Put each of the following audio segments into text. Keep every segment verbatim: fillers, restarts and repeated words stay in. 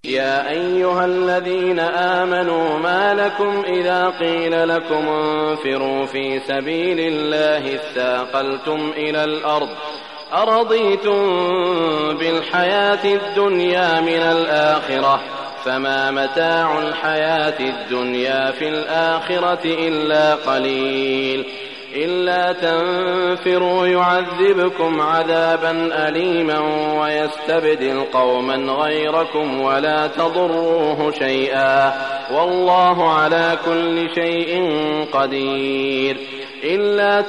يا أيها الذين آمنوا ما لكم إذا قيل لكم انفروا في سبيل الله اثاقلتم إلى الأرض أرضيتم بالحياة الدنيا من الآخرة فما متاع الحياة الدنيا في الآخرة إلا قليل إلا تنفروا يعذبكم عذابا أليما ويستبدل قوما غيركم ولا تضروه شيئا والله على كل شيء قدير إلا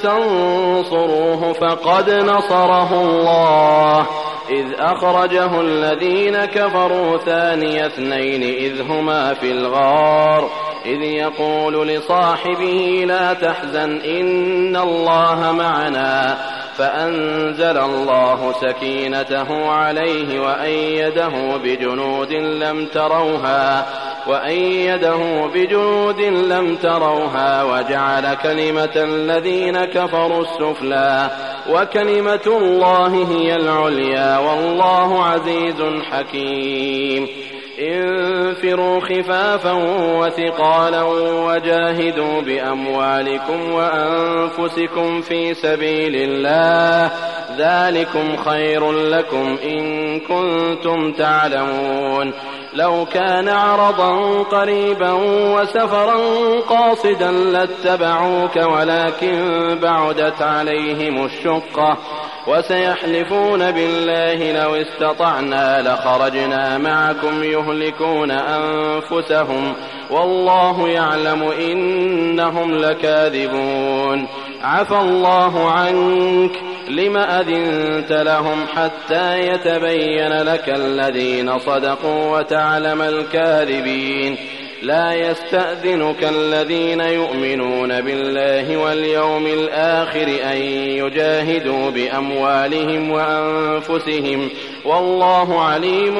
تنصروه فقد نصره الله إذ أخرجه الذين كفروا ثاني اثنين إذ هما في الغار إذ يقول لصاحبه لا تحزن إن الله معنا فأنزل الله سكينته عليه وأيده بجنود لم تروها وأيده بجنود لم تروها وجعل كلمة الذين كفروا السفلى وكلمة الله هي العليا والله عزيز حكيم انفروا خفافا وثقالا وجاهدوا بأموالكم وأنفسكم في سبيل الله ذلكم خير لكم إن كنتم تعلمون لو كان عرضا قريبا وسفرا قاصدا لاتبعوك ولكن بعدت عليهم الشقة وسيحلفون بالله لو استطعنا لخرجنا معكم يهلكون أنفسهم والله يعلم إنهم لكاذبون عفى الله عنك لم أذنت لهم حتى يتبين لك الذين صدقوا وتعلم الكاذبين لا يستأذنك الذين يؤمنون بالله واليوم الآخر أن يجاهدوا بأموالهم وأنفسهم والله عليم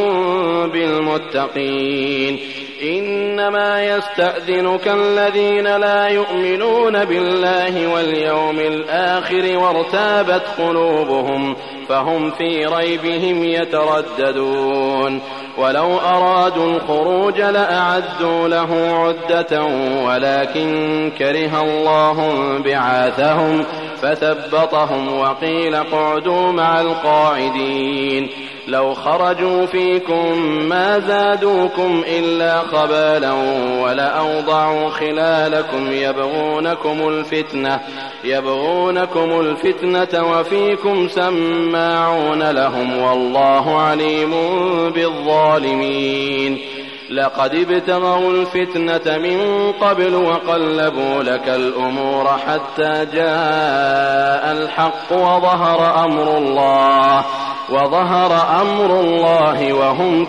بالمتقين إنما يستأذنك الذين لا يؤمنون بالله واليوم الآخر وارتابت قلوبهم فهم في ريبهم يترددون ولو أرادوا الخروج لأعدوا له عدة ولكن كره الله بعاثهم فثبطهم وقيل اقعدوا مع القاعدين لو خرجوا فيكم ما زادوكم إلا خبالا ولأوضعوا خلالكم يبغونكم الفتنة يبغونكم الفتنة وفيكم سماعون لهم والله عليم بالظالمين لقد ابتغوا الفتنة من قبل وقلبوا لك الأمور حتى جاء الحق وظهر أمر الله وظهر أمر الله وهم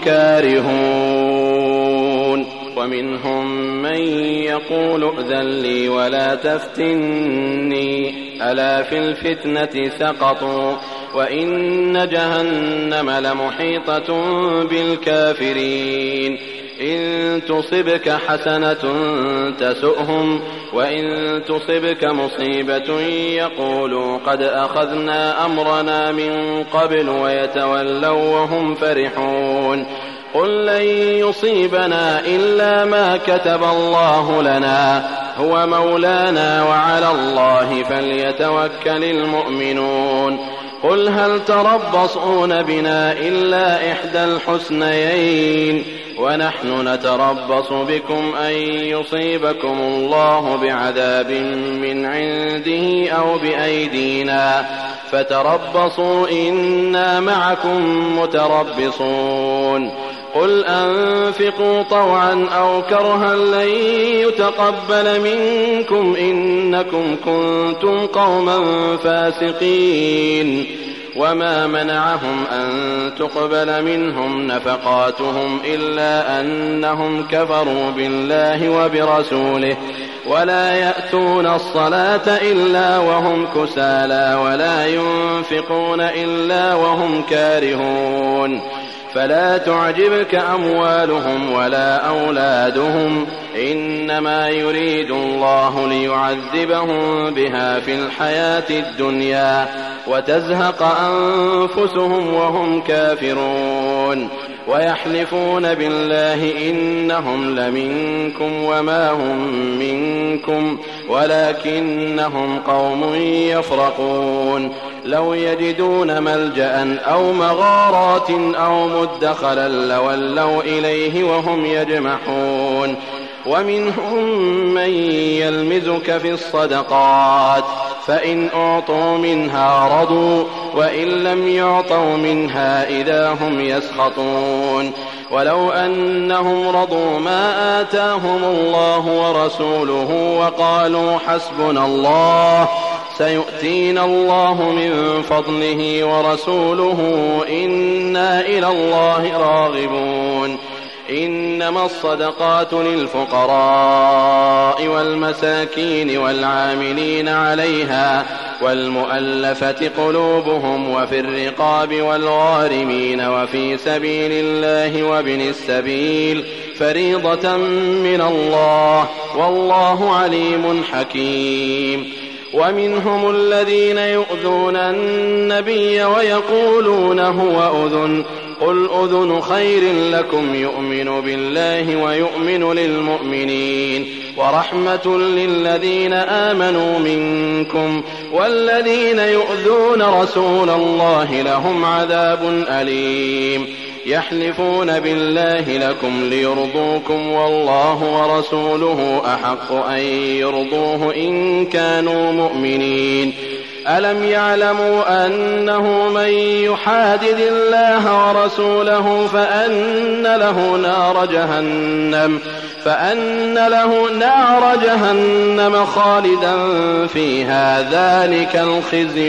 كارهون ومنهم من يقول ائذن لي ولا تفتني ألا في الفتنة سقطوا وإن جهنم لمحيطة بالكافرين إن تصبك حسنة تسؤهم وإن تصبك مصيبة يقولوا قد أخذنا أمرنا من قبل ويتولوا وهم فرحون قل لن يصيبنا إلا ما كتب الله لنا هو مولانا وعلى الله فليتوكل المؤمنون قل هل تربصون بنا إلا إحدى الحسنيين ونحن نتربص بكم أن يصيبكم الله بعذاب من عنده أو بأيدينا فتربصوا إنا معكم متربصون قل أنفقوا طوعا أو كرها لن يتقبل منكم إنكم كنتم قوما فاسقين وما منعهم أن تقبل منهم نفقاتهم إلا أنهم كفروا بالله وبرسوله ولا يأتون الصلاة إلا وهم كسالى ولا ينفقون إلا وهم كارهون فلا تعجبك أموالهم ولا أولادهم إنما يريد الله ليعذبهم بها في الحياة الدنيا وتزهق أنفسهم وهم كافرون ويحلفون بالله إنهم لمنكم وما هم منكم ولكنهم قوم يفرقون لو يجدون ملجأ أو مغارات أو مدخلا لولوا إليه وهم يجمحون ومنهم من يلمزك في الصدقات فإن أعطوا منها رضوا وإن لم يعطوا منها إذا هم يسخطون ولو أنهم رضوا ما آتاهم الله ورسوله وقالوا حسبنا الله سيؤتينا الله من فضله ورسوله إنا إلى الله راغبون إنما الصدقات للفقراء والمساكين والعاملين عليها والمؤلفة قلوبهم وفي الرقاب والغارمين وفي سبيل الله وابن السبيل فريضة من الله والله عليم حكيم ومنهم الذين يؤذون النبي ويقولون هو أذن قل أذن خير لكم يؤمن بالله ويؤمن للمؤمنين ورحمة للذين آمنوا منكم والذين يؤذون رسول الله لهم عذاب أليم يحلفون بالله لكم ليرضوكم والله ورسوله أحق أن يرضوه إن كانوا مؤمنين ألم يعلموا أنه من يحادد الله ورسوله فأن له نار جهنم فأن له نار جهنم خالدا فيها ذلك الخزي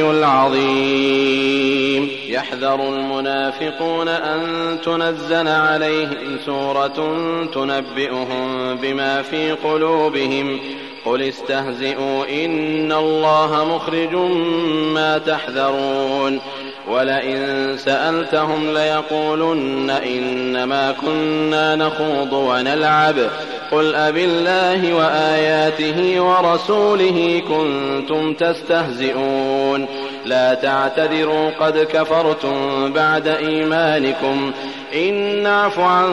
العظيم يحذر المنافقون أن تنزل عليهم سورة تنبئهم بما في قلوبهم قل استهزئوا إن الله مخرج ما تحذرون ولئن سألتهم ليقولن إنما كنا نخوض ونلعب قل أبالله وآياته ورسوله كنتم تستهزئون لا تعتذروا قد كفرتم بعد إيمانكم إن نعف عن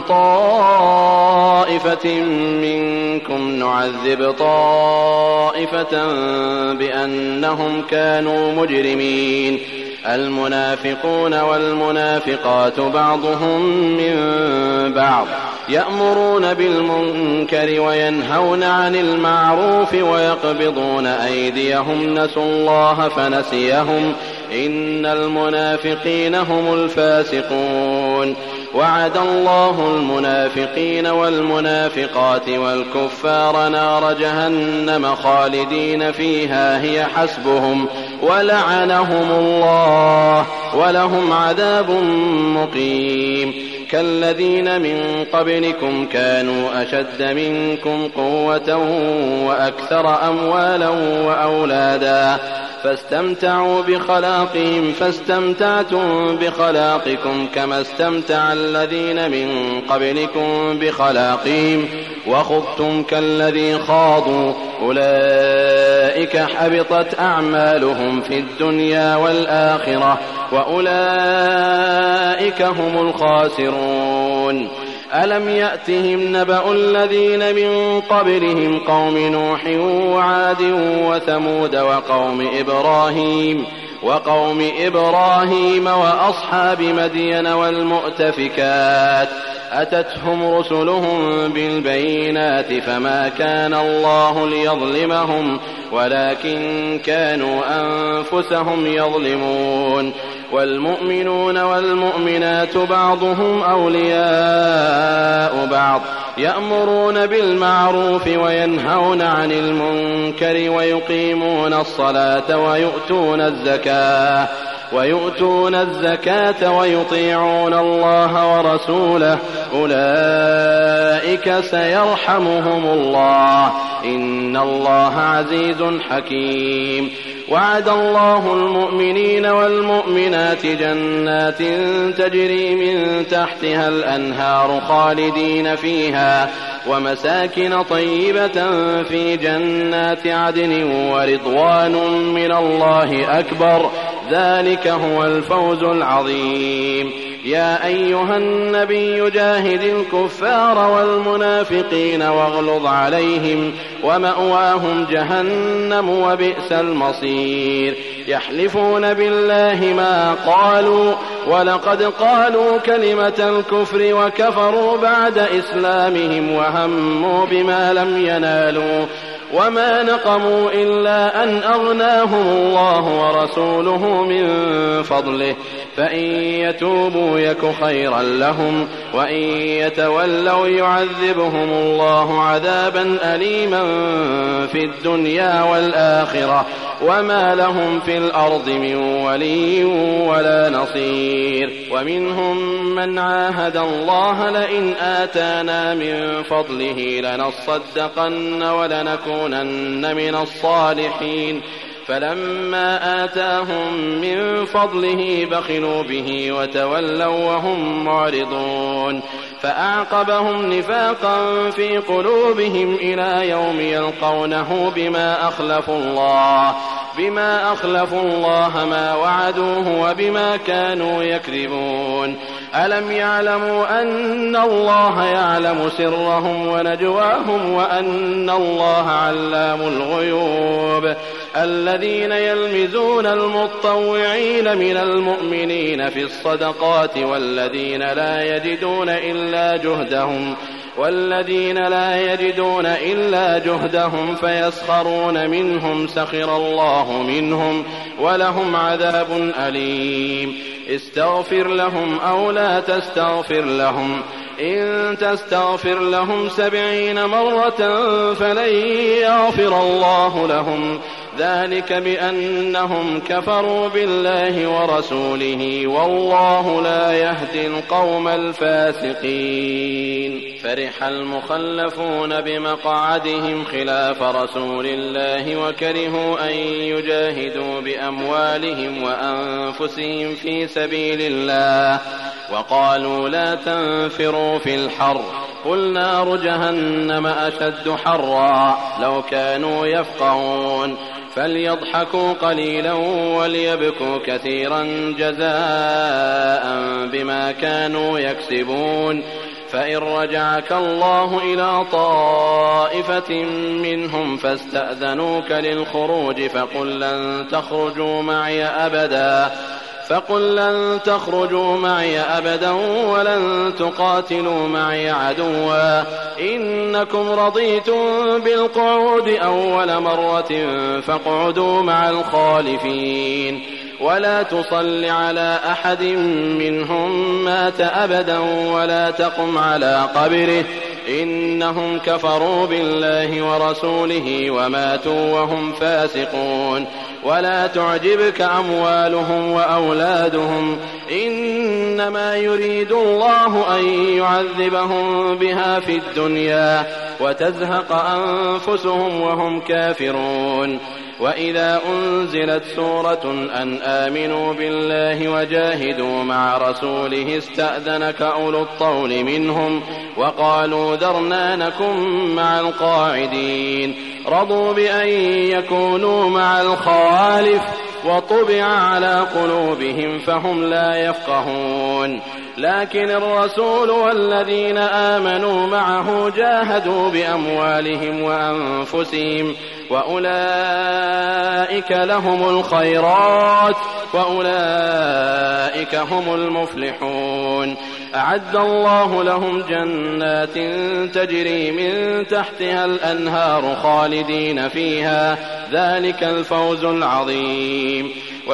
طائفة منكم نعذب طائفة بأنهم كانوا مجرمين المنافقون والمنافقات بعضهم من بعض يأمرون بالمنكر وينهون عن المعروف ويقبضون أيديهم نسوا الله فنسيهم إن المنافقين هم الفاسقون وعد الله المنافقين والمنافقات والكفار نار جهنم خالدين فيها هي حسبهم ولعنهم الله ولهم عذاب مقيم كالذين من قبلكم كانوا أشد منكم قوة وأكثر أموالا وأولادا فاستمتعوا بخلاقهم فاستمتعتم بخلاقكم كما استمتع الذين من قبلكم بخلاقهم وخضتم كالذي خاضوا أولئك حبطت أعمالهم في الدنيا والآخرة وأولئك هم الخاسرون ألم يأتهم نبأ الذين من قبلهم قوم نوح وعاد وثمود وقوم إبراهيم وقوم إبراهيم وأصحاب مدين والمؤتفكات أتتهم رسلهم بالبينات فما كان الله ليظلمهم ولكن كانوا أنفسهم يظلمون والمؤمنون والمؤمنات بعضهم أولياء بعض يأمرون بالمعروف وينهون عن المنكر ويقيمون الصلاة ويؤتون الزكاة ويؤتون الزكاة ويطيعون الله ورسوله أولئك سيرحمهم الله إن الله عزيز حكيم وعد الله المؤمنين والمؤمنات جنات تجري من تحتها الأنهار خالدين فيها ومساكن طيبة في جنات عدن ورضوان من الله أكبر ذلك هو الفوز العظيم يا أيها النبي جاهد الكفار والمنافقين واغلظ عليهم ومأواهم جهنم وبئس المصير يحلفون بالله ما قالوا ولقد قالوا كلمة الكفر وكفروا بعد إسلامهم وهموا بما لم ينالوا وما نقموا إلا أن أغناهم الله ورسوله من فضله فإن يتوبوا يك خيرا لهم وإن يتولوا يعذبهم الله عذابا أليما في الدنيا والآخرة وما لهم في الأرض من ولي ولا نصير ومنهم من عاهد الله لئن آتانا من فضله لنصدقن ولنكونن من الصالحين فلما آتاهم من فضله بخلوا به وتولوا وهم معرضون فأعقبهم نفاقا في قلوبهم إلى يوم يلقونه بما أخلفوا الله بما أخلفوا الله ما وعدوه وبما كانوا يكذبون ألم يعلموا أن الله يعلم سرهم ونجواهم وأن الله علام الغيوب الذين يلمزون المتطوعين من المؤمنين في الصدقات والذين لا يجدون إلا جهدهم والذين لا يجدون إلا جهدهم فيسخرون منهم سخر الله منهم ولهم عذاب أليم استغفر لهم أو لا تستغفر لهم إن تستغفر لهم سبعين مرة فلن يغفر الله لهم ذلك بأنهم كفروا بالله ورسوله والله لا يهدي القوم الفاسقين فرح المخلفون بمقعدهم خلاف رسول الله وكرهوا أن يجاهدوا بأموالهم وأنفسهم في سبيل الله وقالوا لا تنفروا في الحر قل نار جهنم أشد حرا لو كانوا يفقهون فليضحكوا قليلا وليبكوا كثيرا جزاء بما كانوا يكسبون فإن رجعك الله إلى طائفة منهم فاستأذنوك للخروج فقل لن تخرجوا معي أبدا فقل لن تخرجوا معي أبدا ولن تقاتلوا معي عدوا إنكم رضيتم بالقعود أول مرة فاقعدوا مع الخالفين ولا تصل على أحد منهم مات أبدا ولا تقم على قبره إنهم كفروا بالله ورسوله وماتوا وهم فاسقون ولا تعجبك أموالهم وأولادهم إنما يريد الله أن يعذبهم بها في الدنيا وتزهق أنفسهم وهم كافرون وإذا أنزلت سورة أن آمنوا بالله وجاهدوا مع رسوله استأذنك أولو الطول منهم وقالوا ذرنا نكن مع القاعدين رضوا بأن يكونوا مع الخوالف وطبع على قلوبهم فهم لا يفقهون لكن الرسول والذين آمنوا معه جاهدوا بأموالهم وأنفسهم وأولئك لهم الخيرات وأولئك هم المفلحون أعد الله لهم جنات تجري من تحتها الأنهار خالدين فيها ذلك الفوز العظيم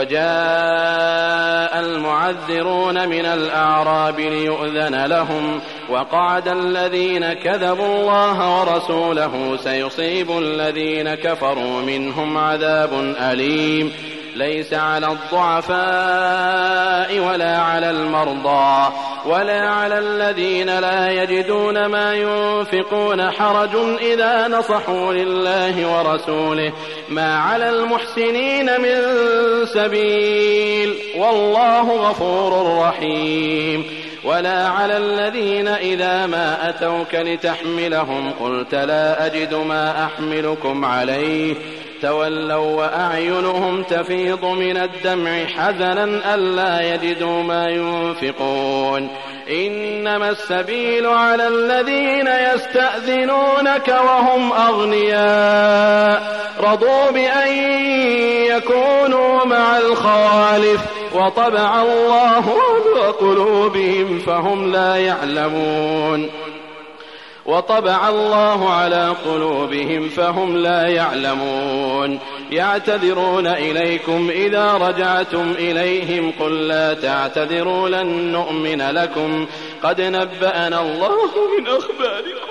وجاء المعذرون من الأعراب ليؤذن لهم وقعد الذين كذبوا الله ورسوله سيصيب الذين كفروا منهم عذاب أليم ليس على الضعفاء ولا على المرضى ولا على الذين لا يجدون ما ينفقون حرج إذا نصحوا لله ورسوله ما على المحسنين من سبيل والله غفور رحيم ولا على الذين إذا ما أتوك لتحملهم قلت لا أجد ما أحملكم عليه تولوا وأعينهم تفيض من الدمع حزنا ألا يجدوا ما ينفقون إنما السبيل على الذين يستأذنونك وهم أغنياء رضوا بأن يكونوا مع الخوالف وطبع الله على قلوبهم فهم لا يعلمون وطبع الله على قلوبهم فهم لا يعلمون يعتذرون إليكم إذا رجعتم إليهم قل لا تعتذروا لن نؤمن لكم قد نبأنا الله من أخباركم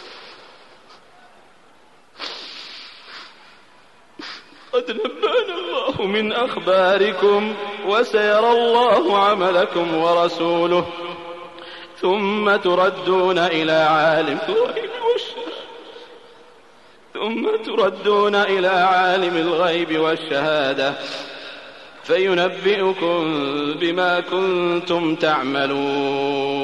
قد نبأنا الله من أخباركم وسيرى الله عملكم ورسوله ثم تردون إلى عالم الغيب والشهادة ثم تردون إلى عالم الغيب والشهادة فينبئكم بما كنتم تعملون